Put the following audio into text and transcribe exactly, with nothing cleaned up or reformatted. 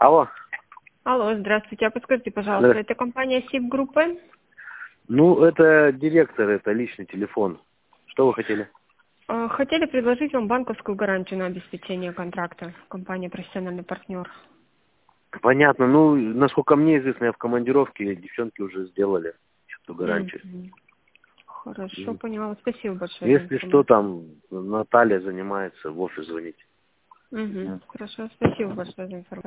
Алло. Алло, здравствуйте. А подскажите, пожалуйста, Да. это компания СИП-группы? Ну, это директор, это личный телефон. Что вы хотели? Э, Хотели предложить вам банковскую гарантию на обеспечение контракта. Компания «Профессиональный партнер». Понятно. Ну, насколько мне известно, я в командировке, девчонки уже сделали эту гарантию. Мгм. Хорошо, Мгм. поняла. Спасибо большое за Если что, информацию. там Наталья занимается, в офис звоните. Мгм. Хорошо, спасибо большое за информацию.